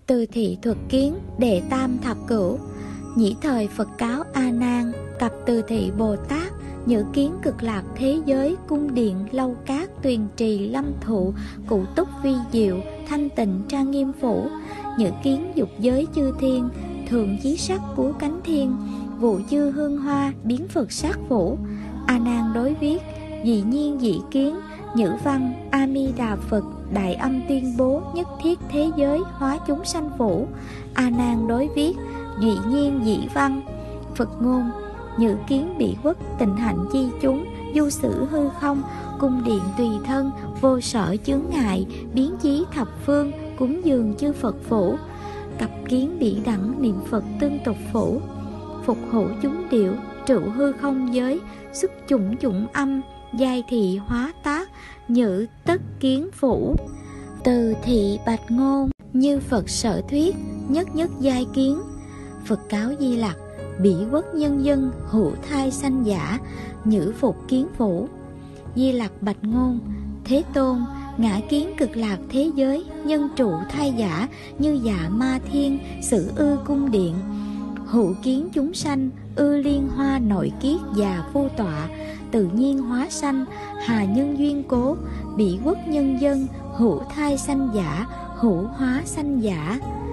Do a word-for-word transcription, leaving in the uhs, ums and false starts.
Từ thị thuật kiến đệ tam thập cửu. Nhĩ thời Phật cáo A Nan, cặp từ thị Bồ Tát, nhữ kiến cực lạc thế giới, cung điện lâu cát, tuyền trì lâm thụ, cụ túc vi diệu, thanh tịnh trang nghiêm phủ. Nhữ kiến dục giới chư thiên, thường chí sắc cứu cánh thiên, vụ chư hương hoa, biến Phật sát phủ. A Nan đối viết: dị nhiên dị kiến, nhữ văn A Mi Đà Phật đại âm tuyên bố nhất thiết thế giới hóa chúng sanh phủ. A Nan đối viết: dị nhiên dị văn, Phật ngôn nhữ kiến bị quốc, tịnh hạnh chi chúng, du sử hư không, cung điện tùy thân, vô sở chướng ngại, biến chí thập phương, cúng dường chư Phật phủ. Cặp kiến bỉ đẳng, niệm Phật tương tục phủ. Phục hữu chúng điệu, trụ hư không giới, xuất chủng chủng âm, giai thị hóa tác, nhữ tất kiến phủ. Từ thị bạch ngôn, như Phật sở thuyết, nhất nhất giai kiến. Phật cáo Di Lặc: bỉ quốc nhân dân, hữu thai sanh giả, nhữ phục kiến phủ. Di Lặc bạch ngôn: Thế Tôn, ngã kiến cực lạc thế giới, nhân trụ thai giả, như dạ ma thiên, sử ư cung điện. Hữu kiến chúng sanh, ư liên hoa nội kiết già vô tọa, tự nhiên hóa sanh, hà nhân duyên cố, bỉ quốc nhân dân, hữu thai sanh giả, hữu hóa sanh giả.